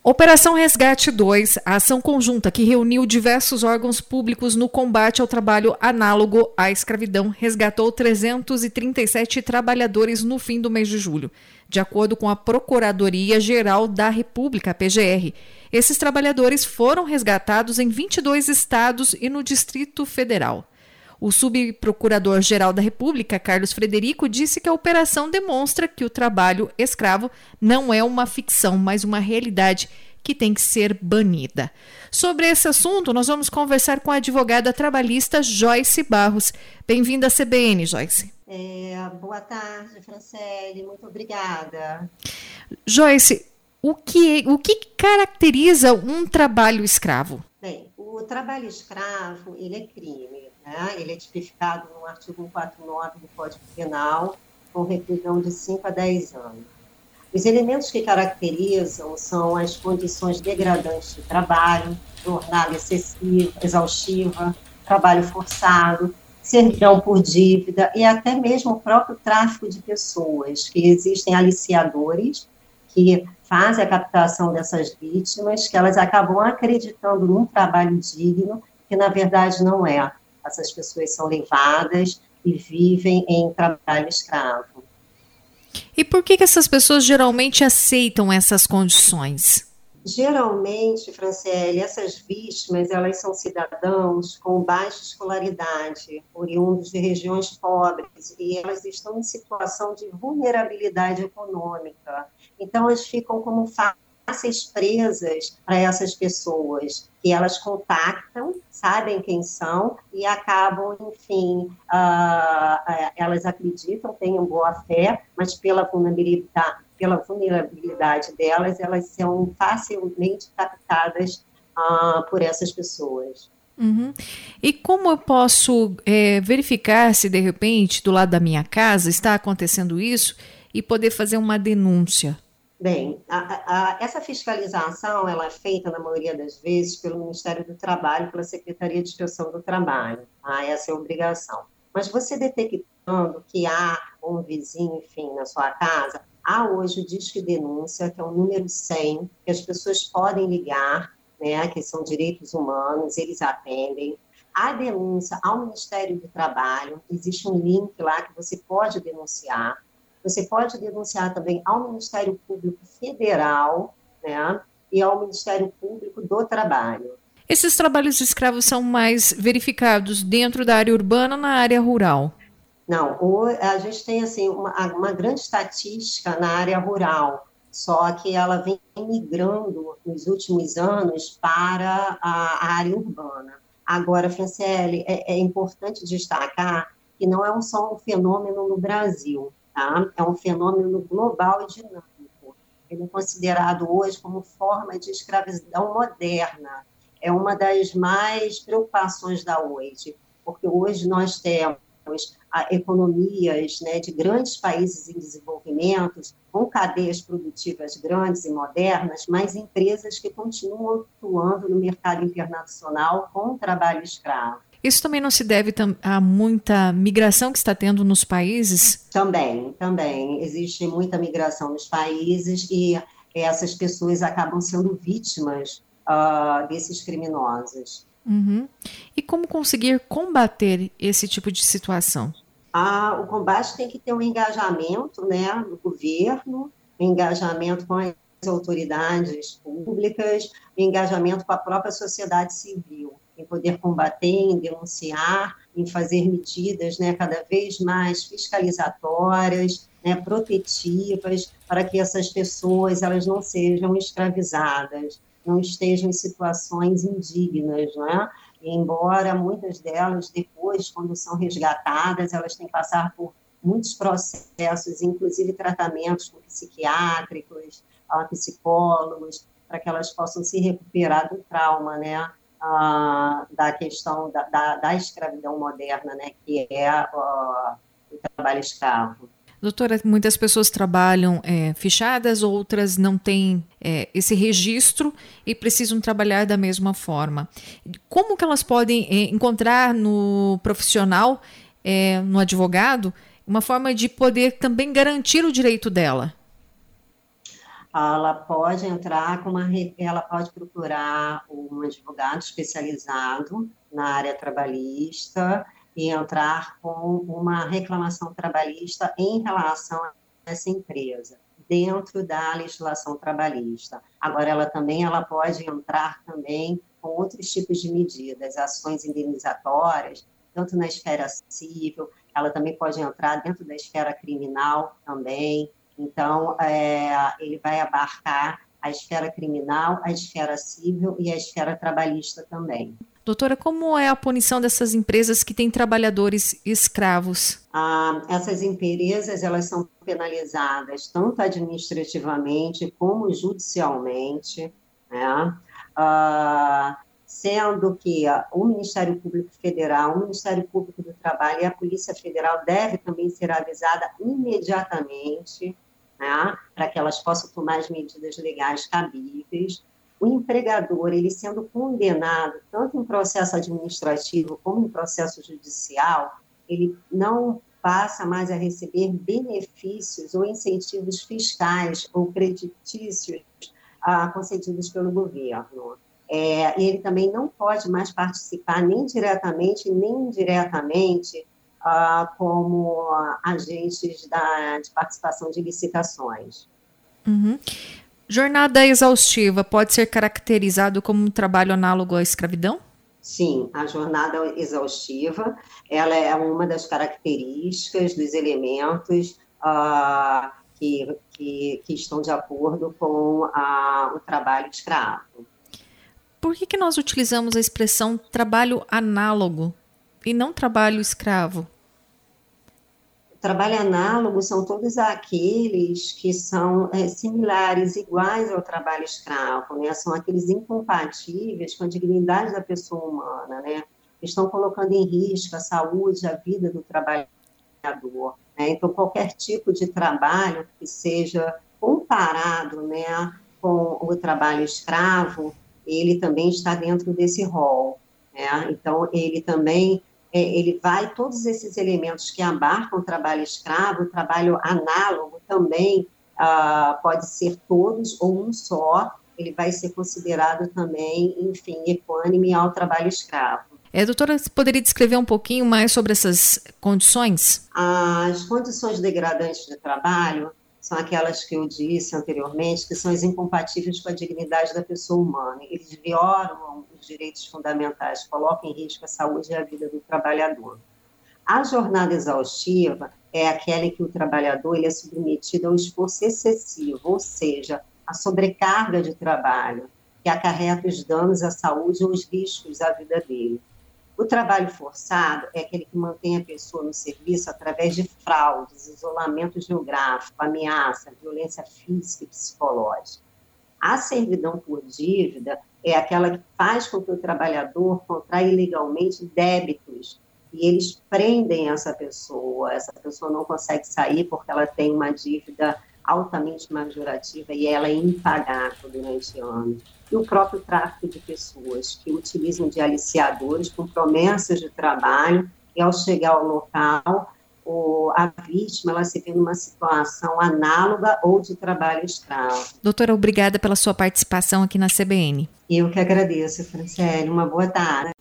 Operação Resgate 2, a ação conjunta que reuniu diversos órgãos públicos no combate ao trabalho análogo à escravidão, resgatou 337 trabalhadores no fim do mês de julho, de acordo com a Procuradoria-Geral da República, a PGR. Esses trabalhadores foram resgatados em 22 estados e no Distrito Federal. O subprocurador-geral da República, Carlos Frederico, disse que a operação demonstra que o trabalho escravo não é uma ficção, mas uma realidade que tem que ser banida. Sobre esse assunto, nós vamos conversar com a advogada trabalhista Joyce Barros. Bem-vinda à CBN, Joyce. Boa tarde, Franciele. Muito obrigada. Joyce, o que caracteriza um trabalho escravo? Bem, o trabalho escravo, ele é crime. Ele é tipificado no artigo 149 do Código Penal, com reclusão de 5 a 10 anos. Os elementos que caracterizam são as condições degradantes de trabalho, jornada excessiva, exaustiva, trabalho forçado, servidão por dívida e até mesmo o próprio tráfico de pessoas, que existem aliciadores que fazem a captação dessas vítimas, que elas acabam acreditando num trabalho digno, que na verdade não é. Essas pessoas são levadas e vivem em trabalho escravo. E por que essas pessoas geralmente aceitam essas condições? Geralmente, Franciele, essas vítimas, elas são cidadãos com baixa escolaridade, oriundos de regiões pobres, e elas estão em situação de vulnerabilidade econômica. Então, elas ficam como fáceis presas para essas pessoas, que elas contactam, sabem quem são e acabam, enfim, elas acreditam, têm boa fé, mas pela vulnerabilidade delas, elas são facilmente captadas por essas pessoas. Uhum. E como eu posso verificar se, de repente, do lado da minha casa está acontecendo isso e poder fazer uma denúncia? Bem, essa fiscalização ela é feita, na maioria das vezes, pelo Ministério do Trabalho, pela Secretaria de Inspeção do Trabalho. Essa é a obrigação. Mas você detectando que há um vizinho, enfim, na sua casa, há hoje o Disque Denúncia, que é o número 100, que as pessoas podem ligar, né, que são direitos humanos, eles atendem. A denúncia ao Ministério do Trabalho, existe um link lá que você pode denunciar. Você pode denunciar também ao Ministério Público Federal, né, e ao Ministério Público do Trabalho. Esses trabalhos escravos são mais verificados dentro da área urbana ou na área rural? Não, a gente tem assim, uma grande estatística na área rural, só que ela vem migrando nos últimos anos para a área urbana. Agora, Franciele, é importante destacar que não é só um fenômeno no Brasil. Tá? É um fenômeno global e dinâmico. Ele é considerado hoje como forma de escravidão moderna. É uma das mais preocupações da hoje, porque hoje nós temos economias, né, de grandes países em desenvolvimento, com cadeias produtivas grandes e modernas, mas empresas que continuam atuando no mercado internacional com o trabalho escravo. Isso também não se deve a muita migração que está tendo nos países? Também. Existe muita migração nos países e essas pessoas acabam sendo vítimas desses criminosos. Uhum. E como conseguir combater esse tipo de situação? O combate tem que ter um engajamento, né, do governo, engajamento com as autoridades públicas, engajamento com a própria sociedade civil, em poder combater, em denunciar, em fazer medidas, né, cada vez mais fiscalizatórias, né, protetivas, para que essas pessoas elas não sejam escravizadas, não estejam em situações indignas, né? E embora muitas delas, depois, quando são resgatadas, elas têm que passar por muitos processos, inclusive tratamentos com psiquiátricos, psicólogos, para que elas possam se recuperar do trauma, né? Da questão da escravidão moderna, né? Que é o trabalho escravo. Doutora, muitas pessoas trabalham fichadas, outras não têm esse registro e precisam trabalhar da mesma forma. Como que elas podem encontrar no profissional, no advogado, uma forma de poder também garantir o direito dela? ela pode entrar com ela pode procurar um advogado especializado na área trabalhista e entrar com uma reclamação trabalhista em relação a essa empresa, dentro da legislação trabalhista. Agora, ela pode entrar também com outros tipos de medidas, ações indenizatórias, tanto na esfera civil, ela também pode entrar dentro da esfera criminal também. Então, ele vai abarcar a esfera criminal, a esfera civil e a esfera trabalhista também. Doutora, como é a punição dessas empresas que têm trabalhadores escravos? Essas empresas, elas são penalizadas tanto administrativamente como judicialmente, né? Sendo que o Ministério Público Federal, o Ministério Público do Trabalho e a Polícia Federal devem também ser avisadas imediatamente, né, para que elas possam tomar as medidas legais cabíveis. O empregador, ele sendo condenado, tanto em processo administrativo como em processo judicial, ele não passa mais a receber benefícios ou incentivos fiscais ou creditícios concedidos pelo governo. Ele também não pode mais participar nem diretamente nem indiretamente como agentes de participação de licitações. Uhum. Jornada exaustiva pode ser caracterizado como um trabalho análogo à escravidão? Sim, a jornada exaustiva, ela é uma das características dos elementos que estão de acordo com o trabalho escravo. Por que nós utilizamos a expressão trabalho análogo e não trabalho escravo? Trabalho análogo são todos aqueles que são similares, iguais ao trabalho escravo, né? São aqueles incompatíveis com a dignidade da pessoa humana, né? Estão colocando em risco a saúde, a vida do trabalhador, né? Então, qualquer tipo de trabalho que seja comparado, né, com o trabalho escravo, ele também está dentro desse rol, né? Então, ele também todos esses elementos que abarcam o trabalho escravo, o trabalho análogo também pode ser todos ou um só, ele vai ser considerado também, enfim, equânime ao trabalho escravo. Doutora, você poderia descrever um pouquinho mais sobre essas condições? As condições degradantes de trabalho são aquelas que eu disse anteriormente, que são as incompatíveis com a dignidade da pessoa humana. Eles violam os direitos fundamentais, colocam em risco a saúde e a vida do trabalhador. A jornada exaustiva é aquela em que o trabalhador ele é submetido ao esforço excessivo, ou seja, a sobrecarga de trabalho, que acarreta os danos à saúde ou os riscos à vida dele. O trabalho forçado é aquele que mantém a pessoa no serviço através de fraudes, isolamento geográfico, ameaça, violência física e psicológica. A servidão por dívida é aquela que faz com que o trabalhador contraia ilegalmente débitos e eles prendem essa pessoa não consegue sair porque ela tem uma dívida altamente majorativa e ela é impagável durante anos. E o próprio tráfico de pessoas, que utilizam de aliciadores com promessas de trabalho, e ao chegar ao local, a vítima ela se vê numa situação análoga ou de trabalho escravo. Doutora, obrigada pela sua participação aqui na CBN. Eu que agradeço, Franciele. Uma boa tarde.